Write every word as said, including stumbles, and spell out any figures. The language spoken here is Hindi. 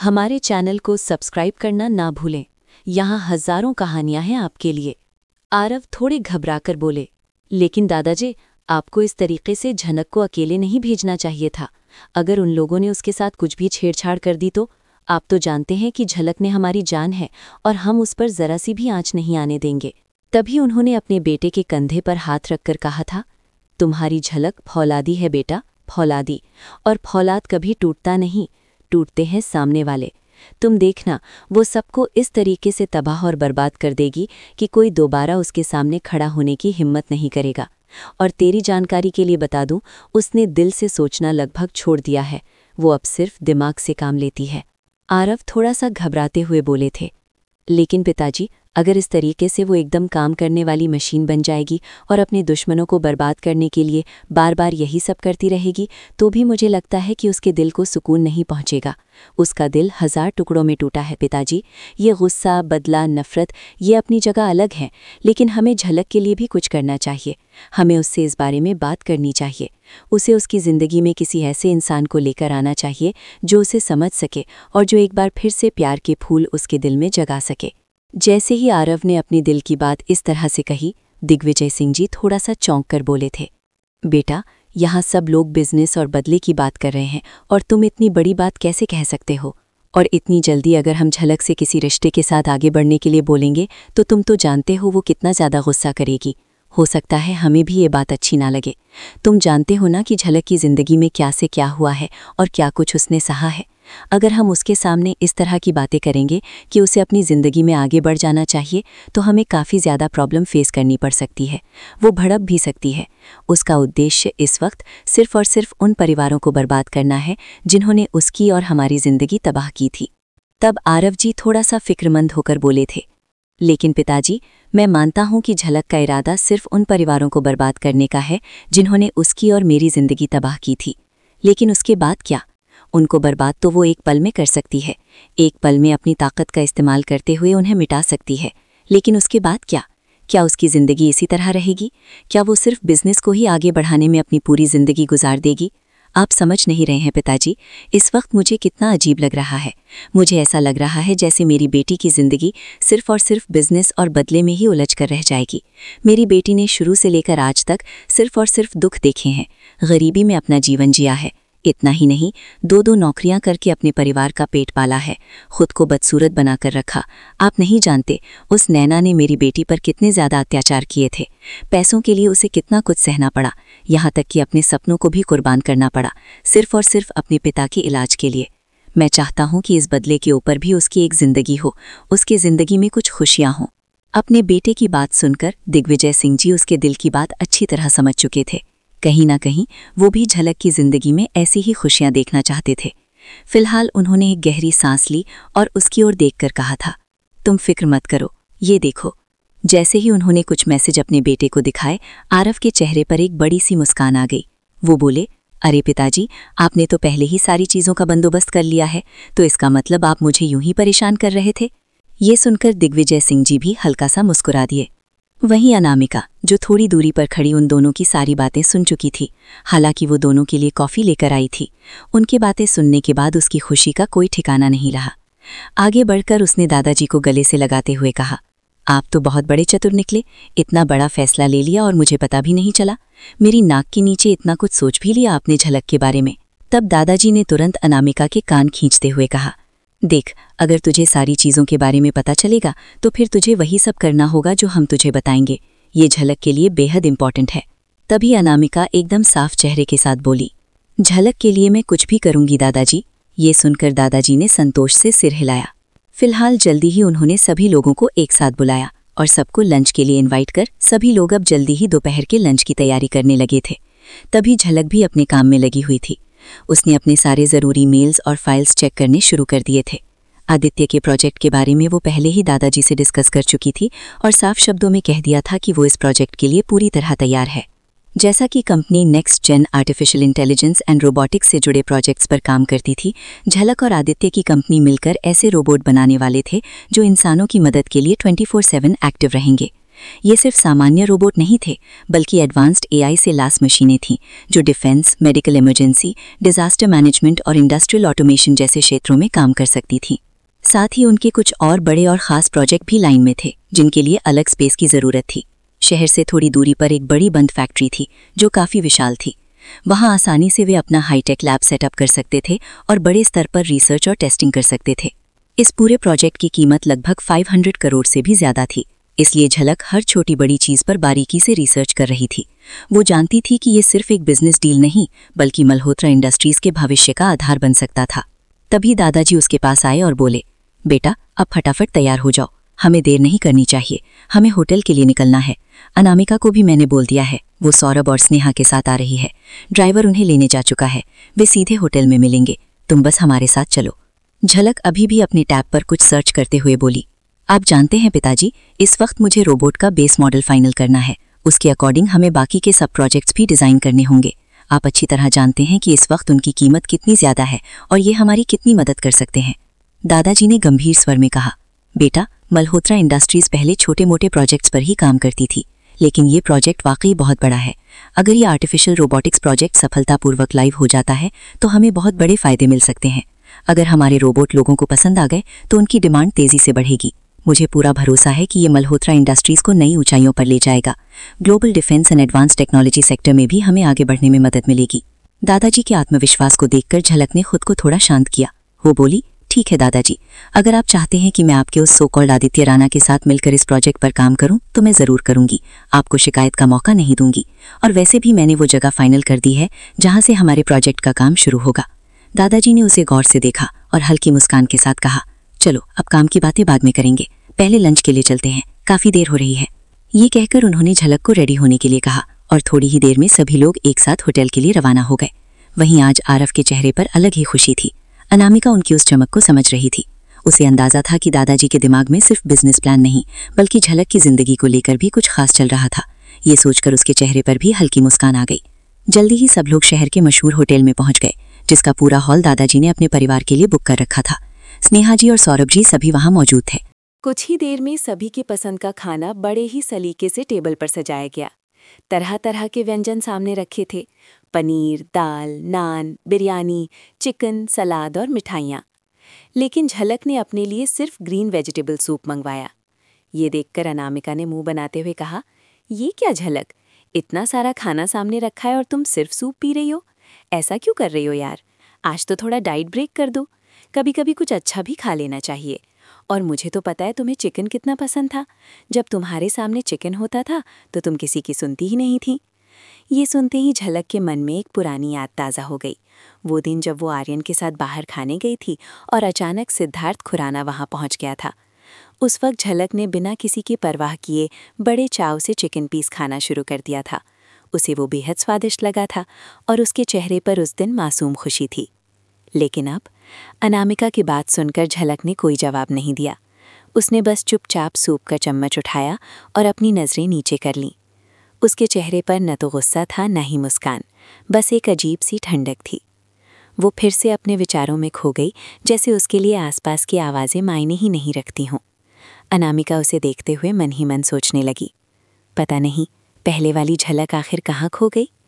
हमारे चैनल को सब्सक्राइब करना ना भूलें। यहाँ हजारों कहानियां हैं आपके लिए। आरव थोड़े घबराकर बोले, लेकिन दादाजी, आपको इस तरीके से झनक को अकेले नहीं भेजना चाहिए था। अगर उन लोगों ने उसके साथ कुछ भी छेड़छाड़ कर दी तो? आप तो जानते हैं कि झलक ने हमारी जान है और हम उस पर जरा सी भी आंच नहीं आने देंगे। तभी उन्होंने अपने बेटे के कंधे पर हाथ रखकर कहा था, तुम्हारी झलक फौलादी है बेटा, फौलादी। और फौलाद कभी टूटता नहीं, टूटते हैं सामने वाले। तुम देखना, वो सबको इस तरीके से तबाह और बर्बाद कर देगी कि कोई दोबारा उसके सामने खड़ा होने की हिम्मत नहीं करेगा। और तेरी जानकारी के लिए बता दूं, उसने दिल से सोचना लगभग छोड़ दिया है। वो अब सिर्फ दिमाग से काम लेती है। आरव थोड़ा सा घबराते हुए बोले थे, लेकिन पिताजी, अगर इस तरीके से वो एकदम काम करने वाली मशीन बन जाएगी और अपने दुश्मनों को बर्बाद करने के लिए बार बार यही सब करती रहेगी, तो भी मुझे लगता है कि उसके दिल को सुकून नहीं पहुंचेगा। उसका दिल हजार टुकड़ों में टूटा है पिताजी। ये गुस्सा, बदला, नफरत, ये अपनी जगह अलग हैं, लेकिन हमें झलक के लिए भी कुछ करना चाहिए। हमें उससे इस बारे में बात करनी चाहिए। उसे उसकी ज़िंदगी में किसी ऐसे इंसान को लेकर आना चाहिए जो उसे समझ सके और जो एक बार फिर से प्यार के फूल उसके दिल में जगा सके। जैसे ही आरव ने अपनी दिल की बात इस तरह से कही, दिग्विजय सिंह जी थोड़ा सा चौंक कर बोले थे, बेटा, यहाँ सब लोग बिजनेस और बदले की बात कर रहे हैं और तुम इतनी बड़ी बात कैसे कह सकते हो? और इतनी जल्दी अगर हम झलक से किसी रिश्ते के साथ आगे बढ़ने के लिए बोलेंगे तो तुम तो जानते हो वो कितना ज़्यादा गुस्सा करेगी। हो सकता है हमें भी ये बात अच्छी ना लगे। तुम जानते हो ना कि झलक की ज़िंदगी में क्या से क्या हुआ है और क्या कुछ उसने सहा है। अगर हम उसके सामने इस तरह की बातें करेंगे कि उसे अपनी ज़िंदगी में आगे बढ़ जाना चाहिए, तो हमें काफ़ी ज़्यादा प्रॉब्लम फेस करनी पड़ सकती है। वो भड़क भी सकती है। उसका उद्देश्य इस वक्त सिर्फ और सिर्फ उन परिवारों को बर्बाद करना है जिन्होंने उसकी और हमारी ज़िंदगी तबाह की थी। तब आरव जी थोड़ा सा फिक्रमंद होकर बोले थे, लेकिन पिताजी, मैं मानता हूं कि झलक का इरादा सिर्फ उन परिवारों को बर्बाद करने का है जिन्होंने उसकी और मेरी ज़िंदगी तबाह की थी। लेकिन उसके बाद क्या? उनको बर्बाद तो वो एक पल में कर सकती है। एक पल में अपनी ताकत का इस्तेमाल करते हुए उन्हें मिटा सकती है। लेकिन उसके बाद क्या? क्या उसकी ज़िंदगी इसी तरह रहेगी? क्या वो सिर्फ बिजनेस को ही आगे बढ़ाने में अपनी पूरी ज़िंदगी गुजार देगी? आप समझ नहीं रहे हैं पिताजी, इस वक्त मुझे कितना अजीब लग रहा है। मुझे ऐसा लग रहा है जैसे मेरी बेटी की ज़िंदगी सिर्फ और सिर्फ बिजनेस और बदले में ही उलझ कर रह जाएगी। मेरी बेटी ने शुरू से लेकर आज तक सिर्फ और सिर्फ दुख देखे हैं, गरीबी में अपना जीवन जिया है। इतना ही नहीं, दो दो नौकरियां करके अपने परिवार का पेट पाला है, खुद को बदसूरत बनाकर रखा। आप नहीं जानते उस नैना ने मेरी बेटी पर कितने ज़्यादा अत्याचार किए थे। पैसों के लिए उसे कितना कुछ सहना पड़ा, यहाँ तक कि अपने सपनों को भी कुर्बान करना पड़ा, सिर्फ और सिर्फ अपने पिता के इलाज के लिए। मैं चाहता हूँ कि इस बदले के ऊपर भी उसकी एक ज़िंदगी हो, उसकी ज़िंदगी में कुछ खुशियाँ हों। अपने बेटे की बात सुनकर दिग्विजय सिंह जी उसके दिल की बात अच्छी तरह समझ चुके थे। कहीं ना कहीं वो भी झलक की ज़िंदगी में ऐसी ही खुशियां देखना चाहते थे। फिलहाल उन्होंने एक गहरी सांस ली और उसकी ओर देखकर कहा था, तुम फिक्र मत करो, ये देखो। जैसे ही उन्होंने कुछ मैसेज अपने बेटे को दिखाए, आरव के चेहरे पर एक बड़ी सी मुस्कान आ गई। वो बोले, अरे पिताजी, आपने तो पहले ही सारी चीज़ों का बंदोबस्त कर लिया है, तो इसका मतलब आप मुझे यूं ही परेशान कर रहे थे? ये सुनकर दिग्विजय सिंह जी भी हल्का सा मुस्कुरा दिए। वहीं अनामिका, जो थोड़ी दूरी पर खड़ी उन दोनों की सारी बातें सुन चुकी थी, हालांकि वो दोनों के लिए कॉफ़ी लेकर आई थी, उनकी बातें सुनने के बाद उसकी खुशी का कोई ठिकाना नहीं रहा। आगे बढ़कर उसने दादाजी को गले से लगाते हुए कहा, आप तो बहुत बड़े चतुर निकले, इतना बड़ा फैसला ले लिया और मुझे पता भी नहीं चला। मेरी नाक के नीचे इतना कुछ सोच भी लिया आपने झलक के बारे में। तब दादाजी ने तुरंत अनामिका के कान खींचते हुए कहा, देख, अगर तुझे सारी चीज़ों के बारे में पता चलेगा तो फिर तुझे वही सब करना होगा जो हम तुझे बताएंगे। ये झलक के लिए बेहद इम्पॉर्टेंट है। तभी अनामिका एकदम साफ चेहरे के साथ बोली, झलक के लिए मैं कुछ भी करूंगी दादाजी। ये सुनकर दादाजी ने संतोष से सिर हिलाया। फिलहाल जल्दी ही उन्होंने सभी लोगों को एक साथ बुलाया और सबको लंच के लिए इन्वाइट कर सभी लोग अब जल्दी ही दोपहर के लंच की तैयारी करने लगे थे। तभी झलक भी अपने काम में लगी हुई थी। उसने अपने सारे ज़रूरी मेल्स और फाइल्स चेक करने शुरू कर दिए थे। आदित्य के प्रोजेक्ट के बारे में वो पहले ही दादाजी से डिस्कस कर चुकी थी और साफ शब्दों में कह दिया था कि वो इस प्रोजेक्ट के लिए पूरी तरह तैयार है। जैसा कि company next gen artificial intelligence and robotics से जुड़े प्रोजेक्ट्स पर काम करती थी, झलक और आदित्य की कंपनी मिलकर ऐसे रोबोट बनाने वाले थे जो इंसानों की मदद के लिए ट्वेंटी फोर सेवन एक्टिव रहेंगे। ये सिर्फ सामान्य रोबोट नहीं थे, बल्कि एडवांस्ड एआई से लैस मशीनें थीं जो defence, medical emergency, disaster management और इंडस्ट्रियल ऑटोमेशन जैसे क्षेत्रों में काम कर सकती थीं। साथ ही उनके कुछ और बड़े और खास प्रोजेक्ट भी लाइन में थे, जिनके लिए अलग स्पेस की ज़रूरत थी। शहर से थोड़ी दूरी पर एक बड़ी बंद फैक्ट्री थी जो काफ़ी विशाल थी। वहाँ आसानी से वे अपना हाईटेक लैब सेटअप कर सकते थे और बड़े स्तर पर रिसर्च और टेस्टिंग कर सकते थे। इस पूरे प्रोजेक्ट की कीमत लगभग पाँच सौ करोड़ से भी ज़्यादा थी, इसलिए झलक हर छोटी बड़ी चीज़ पर बारीकी से रिसर्च कर रही थी। वो जानती थी कि ये सिर्फ एक बिजनेस डील नहीं, बल्कि मल्होत्रा इंडस्ट्रीज़ के भविष्य का आधार बन सकता था। तभी दादाजी उसके पास आए और बोले, बेटा अब फटाफट तैयार हो जाओ, हमें देर नहीं करनी चाहिए, हमें होटल के लिए निकलना है। अनामिका को भी मैंने बोल दिया है, वो सौरभ और स्नेहा के साथ आ रही है। ड्राइवर उन्हें लेने जा चुका है, वे सीधे होटल में मिलेंगे, तुम बस हमारे साथ चलो। झलक अभी भी अपने टैब पर कुछ सर्च करते हुए बोली, आप जानते हैं पिताजी, इस वक्त मुझे रोबोट का बेस मॉडल फाइनल करना है, उसके अकॉर्डिंग हमें बाकी के सब प्रोजेक्ट्स भी डिज़ाइन करने होंगे। आप अच्छी तरह जानते हैं कि इस वक्त उनकी कीमत कितनी ज़्यादा है और ये हमारी कितनी मदद कर सकते हैं। दादाजी ने गंभीर स्वर में कहा, बेटा मल्होत्रा इंडस्ट्रीज़ पहले छोटे मोटे प्रोजेक्ट्स पर ही काम करती थी, लेकिन ये प्रोजेक्ट वाकई बहुत बड़ा है। अगर ये आर्टिफिशियल रोबोटिक्स प्रोजेक्ट सफलतापूर्वक लाइव हो जाता है तो हमें बहुत बड़े फ़ायदे मिल सकते हैं। अगर हमारे रोबोट लोगों को पसंद आ गए तो उनकी डिमांड तेज़ी से बढ़ेगी। मुझे पूरा भरोसा है कि ये मल्होत्रा इंडस्ट्रीज़ को नई ऊंचाइयों पर ले जाएगा। Global defence and advance technology sector में भी हमें आगे बढ़ने में मदद मिलेगी। दादाजी के आत्मविश्वास को देखकर झलक ने खुद को थोड़ा शांत किया। वो बोली, ठीक है दादाजी, अगर आप चाहते हैं कि मैं आपके उस सो कॉल्ड आदित्य राणा के साथ मिलकर इस प्रोजेक्ट पर काम करूं तो मैं ज़रूर करूंगी, आपको शिकायत का मौका नहीं दूंगी। और वैसे भी मैंने वो जगह फाइनल कर दी है जहां से हमारे प्रोजेक्ट का काम शुरू होगा। दादाजी ने उसे गौर से देखा और हल्की मुस्कान के साथ कहा, चलो अब काम की बातें बाद में करेंगे, पहले लंच के लिए चलते हैं, काफ़ी देर हो रही है। ये कहकर उन्होंने झलक को रेडी होने के लिए कहा और थोड़ी ही देर में सभी लोग एक साथ होटल के लिए रवाना हो गए। वहीं आज आरव के चेहरे पर अलग ही खुशी थी। अनामिका उनकी उस चमक को समझ रही थी। उसे अंदाजा था कि दादाजी के दिमाग में सिर्फ बिजनेस प्लान नहीं, बल्कि झलक की जिंदगी को लेकर भी कुछ खास चल रहा था। ये सोचकर उसके चेहरे पर भी हल्की मुस्कान आ गई। जल्दी ही सब लोग शहर के मशहूर होटल में पहुंच गए, जिसका पूरा हॉल दादाजी ने अपने परिवार के लिए बुक कर रखा था। स्नेहा जी और सौरभ जी सभी वहां मौजूद थे। कुछ ही देर में सभी की पसंद का खाना बड़े ही सलीके से टेबल पर सजाया गया। तरह तरह के व्यंजन सामने रखे थे, पनीर, दाल, नान, बिरयानी, चिकन, सलाद और मिठाइयाँ। लेकिन झलक ने अपने लिए सिर्फ ग्रीन वेजिटेबल सूप मंगवाया। ये देखकर अनामिका ने मुंह बनाते हुए कहा, ये क्या झलक, इतना सारा खाना सामने रखा है और तुम सिर्फ सूप पी रही हो? ऐसा क्यों कर रही हो यार? आज तो थोड़ा डाइट ब्रेक कर दो, कभी कभी कुछ अच्छा भी खा लेना चाहिए। और मुझे तो पता है तुम्हें चिकन कितना पसंद था। जब तुम्हारे सामने चिकन होता था तो तुम किसी की सुनती ही नहीं थी। ये सुनते ही झलक के मन में एक पुरानी याद ताज़ा हो गई। वो दिन जब वो आर्यन के साथ बाहर खाने गई थी और अचानक सिद्धार्थ खुराना वहाँ पहुँच गया था। उस वक्त झलक ने बिना किसी की परवाह किए बड़े चाव से चिकन पीस खाना शुरू कर दिया था। उसे वो बेहद स्वादिष्ट लगा था और उसके चेहरे पर उस दिन मासूम खुशी थी। लेकिन अब अनामिका की बात सुनकर झलक ने कोई जवाब नहीं दिया। उसने बस चुपचाप सूप का चम्मच उठाया और अपनी नज़रें नीचे कर लीं। उसके चेहरे पर न तो गुस्सा था न ही मुस्कान, बस एक अजीब सी ठंडक थी। वो फिर से अपने विचारों में खो गई, जैसे उसके लिए आसपास की आवाज़ें मायने ही नहीं रखती हों। अनामिका उसे देखते हुए मन ही मन सोचने लगी, पता नहीं पहले वाली झलक आखिर कहाँ खो गई।